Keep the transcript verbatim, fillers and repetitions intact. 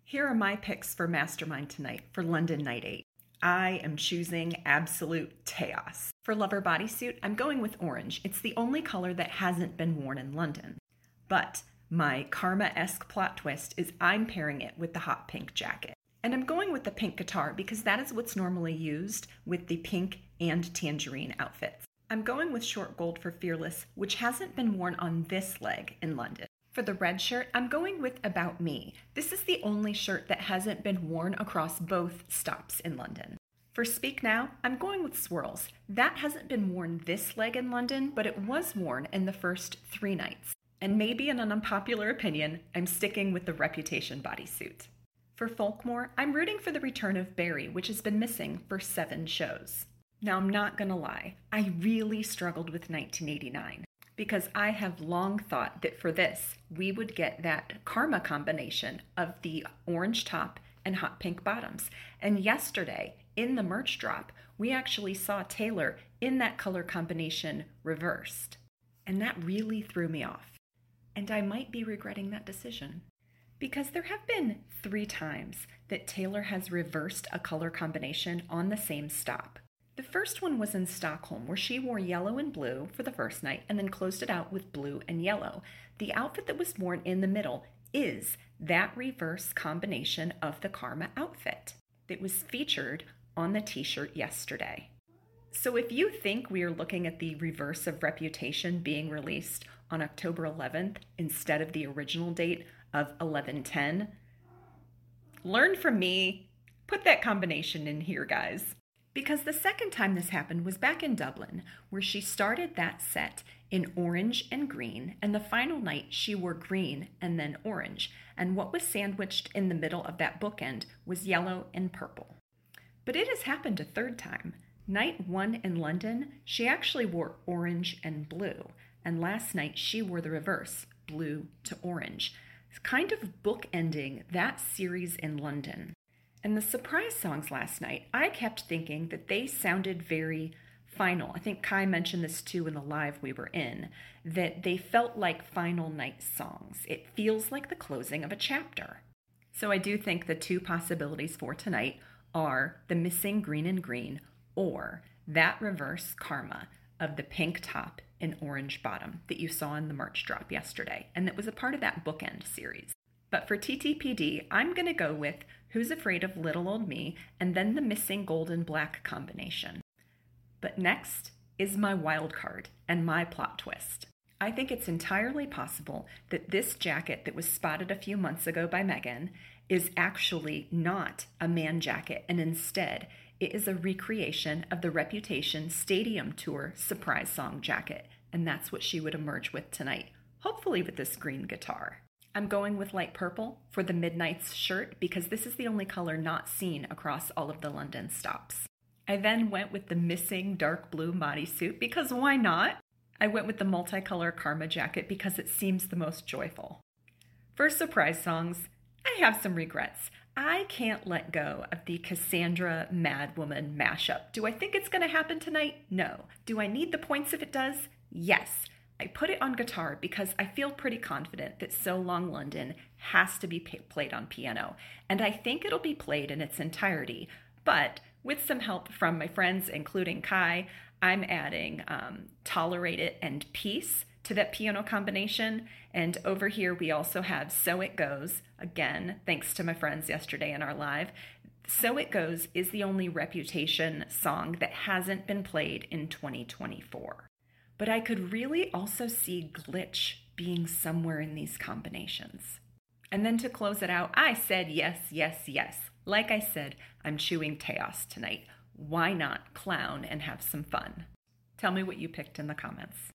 Here are my picks for Mastermind tonight for London Night eight. I am choosing Absolute Chaos. For Lover Bodysuit, I'm going with orange. It's the only color that hasn't been worn in London. But my Karma-esque plot twist is I'm pairing it with the hot pink jacket. And I'm going with the pink guitar because that is what's normally used with the pink and tangerine outfits. I'm going with short gold for Fearless, which hasn't been worn on this leg in London. For the red shirt, I'm going with About Me. This is the only shirt that hasn't been worn across both stops in London. For Speak Now, I'm going with Swirls. That hasn't been worn this leg in London, but it was worn in the first three nights. And maybe in an unpopular opinion, I'm sticking with the Reputation bodysuit. For Folkmore, I'm rooting for the return of Barry, which has been missing for seven shows. Now, I'm not gonna lie, I really struggled with nineteen eighty-nine. Because I have long thought that for this, we would get that Karma combination of the orange top and hot pink bottoms. And yesterday, in the merch drop, we actually saw Taylor in that color combination reversed. And that really threw me off. And I might be regretting that decision. Because there have been three times that Taylor has reversed a color combination on the same stop. The first one was in Stockholm, where she wore yellow and blue for the first night and then closed it out with blue and yellow. The outfit that was worn in the middle is that reverse combination of the Karma outfit that was featured on the t-shirt yesterday. So if you think we are looking at the reverse of Reputation being released on October eleventh instead of the original date of eleven ten, learn from me, put that combination in here, guys. Because the second time this happened was back in Dublin, where she started that set in orange and green, and the final night she wore green and then orange, and what was sandwiched in the middle of that bookend was yellow and purple. But it has happened a third time. Night one in London, she actually wore orange and blue, and last night she wore the reverse, blue to orange, kind of bookending that series in London. And the surprise songs last night, I kept thinking that they sounded very final. I think Kai mentioned this too in the live we were in, that they felt like final night songs. It feels like the closing of a chapter. So I do think the two possibilities for tonight are the missing green and green or that reverse Karma of the pink top and orange bottom that you saw in the merch drop yesterday. And that was a part of that bookend series. But for T T P D, I'm going to go with Who's Afraid of Little Old Me and then the missing gold and black combination. But next is my wild card and my plot twist. I think it's entirely possible that this jacket that was spotted a few months ago by Megan is actually not a man jacket, and instead it is a recreation of the Reputation Stadium Tour surprise song jacket, and that's what she would emerge with tonight, hopefully with this green guitar. I'm going with light purple for the Midnight's shirt because this is the only color not seen across all of the London stops. I then went with the missing dark blue bodysuit because why not? I went with the multicolor Karma jacket because it seems the most joyful. For surprise songs, I have some regrets. I can't let go of the Cassandra Mad Woman mashup. Do I think it's going to happen tonight? No. Do I need the points if it does? Yes. I put it on guitar because I feel pretty confident that So Long London has to be p- played on piano, and I think it'll be played in its entirety, but with some help from my friends, including Kai, I'm adding um, Tolerate It and Peace to that piano combination, and over here we also have So It Goes, again, thanks to my friends yesterday in our live. So It Goes is the only Reputation song that hasn't been played in twenty twenty-four. But I could really also see Glitch being somewhere in these combinations. And then to close it out, I said yes, yes, yes. Like I said, I'm chewing Chaos tonight. Why not clown and have some fun? Tell me what you picked in the comments.